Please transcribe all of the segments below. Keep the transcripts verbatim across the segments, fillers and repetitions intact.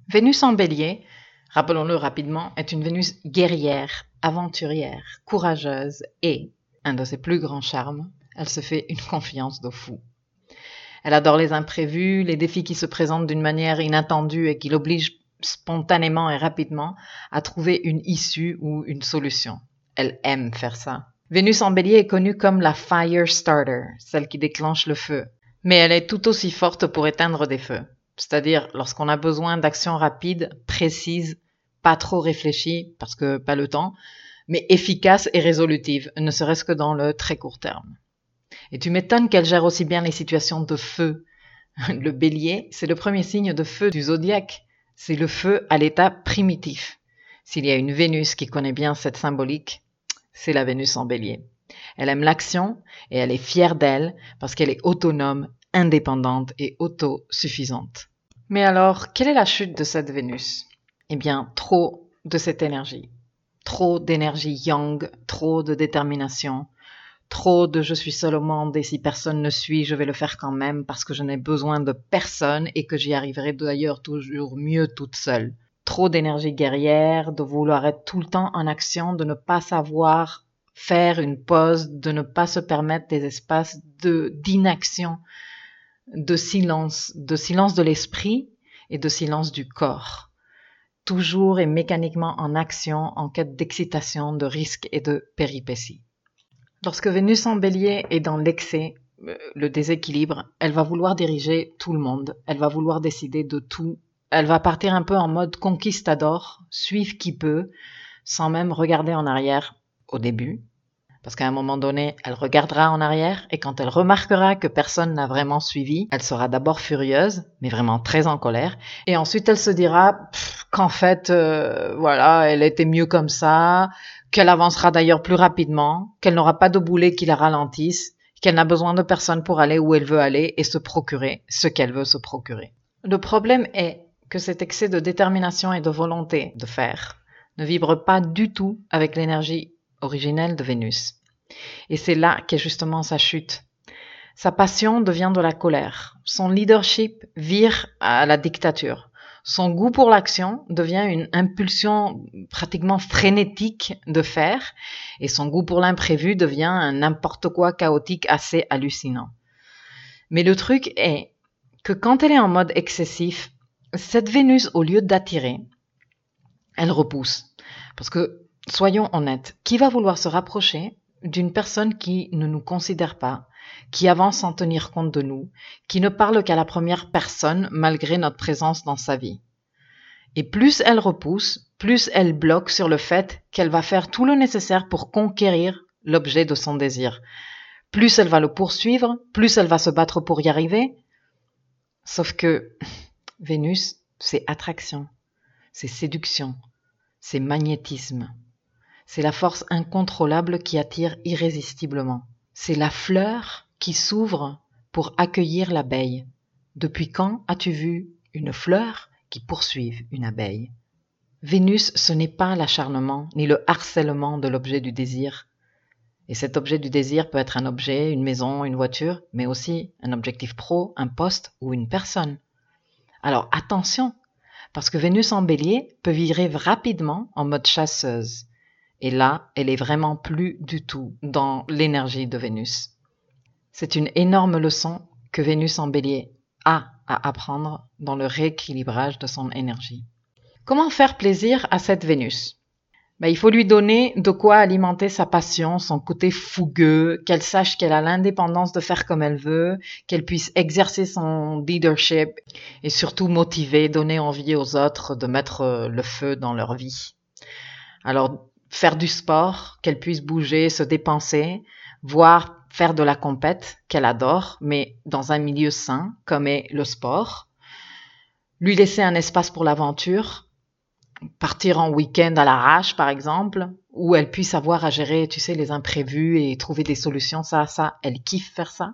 Vénus en bélier, rappelons-le rapidement, est une Vénus guerrière, aventurière, courageuse et, un de ses plus grands charmes, elle se fait une confiance de fou. Elle adore les imprévus, les défis qui se présentent d'une manière inattendue et qui l'obligent spontanément et rapidement à trouver une issue ou une solution. Elle aime faire ça. Vénus en bélier est connue comme la fire starter, celle qui déclenche le feu. Mais elle est tout aussi forte pour éteindre des feux. C'est-à-dire lorsqu'on a besoin d'actions rapides, précises, pas trop réfléchies, parce que pas le temps, mais efficaces et résolutives, ne serait-ce que dans le très court terme. Et tu m'étonnes qu'elle gère aussi bien les situations de feu. Le bélier, c'est le premier signe de feu du zodiaque. C'est le feu à l'état primitif. S'il y a une Vénus qui connaît bien cette symbolique, c'est la Vénus en bélier. Elle aime l'action et elle est fière d'elle parce qu'elle est autonome, indépendante et autosuffisante. Mais alors, quelle est la chute de cette Vénus ? Eh bien, trop de cette énergie. Trop d'énergie yang, trop de détermination, trop de je suis seule au monde et si personne ne suit, je vais le faire quand même parce que je n'ai besoin de personne et que j'y arriverai d'ailleurs toujours mieux toute seule. Trop d'énergie guerrière, de vouloir être tout le temps en action, de ne pas savoir faire une pause, de ne pas se permettre des espaces de, d'inaction, de silence, de silence de l'esprit et de silence du corps. Toujours et mécaniquement en action, en quête d'excitation, de risque et de péripéties. Lorsque Vénus en bélier est dans l'excès, le déséquilibre, elle va vouloir diriger tout le monde, elle va vouloir décider de tout, elle va partir un peu en mode conquistador, suivre qui peut, sans même regarder en arrière au début, parce qu'à un moment donné, elle regardera en arrière et quand elle remarquera que personne n'a vraiment suivi, elle sera d'abord furieuse, mais vraiment très en colère, et ensuite elle se dira pff, qu'en fait, euh, voilà, elle était mieux comme ça, qu'elle avancera d'ailleurs plus rapidement, qu'elle n'aura pas de boulet qui la ralentisse, qu'elle n'a besoin de personne pour aller où elle veut aller et se procurer ce qu'elle veut se procurer. Le problème est que cet excès de détermination et de volonté de faire ne vibre pas du tout avec l'énergie originelle de Vénus. Et c'est là qu'est justement sa chute. Sa passion devient de la colère. Son leadership vire à la dictature. Son goût pour l'action devient une impulsion pratiquement frénétique de faire et son goût pour l'imprévu devient un n'importe quoi chaotique assez hallucinant. Mais le truc est que quand elle est en mode excessif, cette Vénus, au lieu d'attirer, elle repousse. Parce que, soyons honnêtes, qui va vouloir se rapprocher d'une personne qui ne nous considère pas, qui avance sans tenir compte de nous, qui ne parle qu'à la première personne malgré notre présence dans sa vie. Et plus elle repousse, plus elle bloque sur le fait qu'elle va faire tout le nécessaire pour conquérir l'objet de son désir. Plus elle va le poursuivre, plus elle va se battre pour y arriver. Sauf que Vénus, c'est attraction, c'est séduction, c'est magnétisme. C'est la force incontrôlable qui attire irrésistiblement. C'est la fleur qui s'ouvre pour accueillir l'abeille. Depuis quand as-tu vu une fleur qui poursuive une abeille ? Vénus, ce n'est pas l'acharnement ni le harcèlement de l'objet du désir. Et cet objet du désir peut être un objet, une maison, une voiture, mais aussi un objectif pro, un poste ou une personne. Alors attention, parce que Vénus en bélier peut virer rapidement en mode chasseuse. Et là, elle est vraiment plus du tout dans l'énergie de Vénus. C'est une énorme leçon que Vénus en bélier a à apprendre dans le rééquilibrage de son énergie. Comment faire plaisir à cette Vénus ? Ben, il faut lui donner de quoi alimenter sa passion, son côté fougueux, qu'elle sache qu'elle a l'indépendance de faire comme elle veut, qu'elle puisse exercer son leadership et surtout motiver, donner envie aux autres de mettre le feu dans leur vie. Alors, faire du sport, qu'elle puisse bouger, se dépenser, voire faire de la compète qu'elle adore, mais dans un milieu sain, comme est le sport. Lui laisser un espace pour l'aventure, partir en week-end à l'arrache, par exemple, où elle puisse avoir à gérer, tu sais, les imprévus et trouver des solutions, ça, ça, elle kiffe faire ça.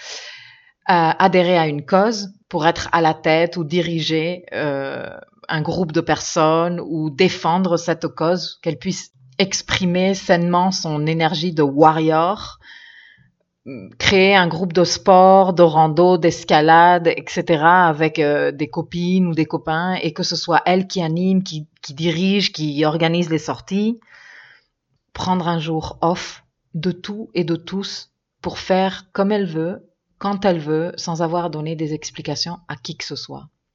Euh, adhérer à une cause pour être à la tête ou diriger euh, un groupe de personnes ou défendre cette cause, qu'elle puisse exprimer sainement son énergie de warrior, créer un groupe de sport, de rando, d'escalade, et cetera avec euh, des copines ou des copains et que ce soit elle qui anime, qui, qui dirige, qui organise les sorties. Prendre un jour off de tout et de tous pour faire comme elle veut, quand elle veut, sans avoir donné des explications à qui que ce soit.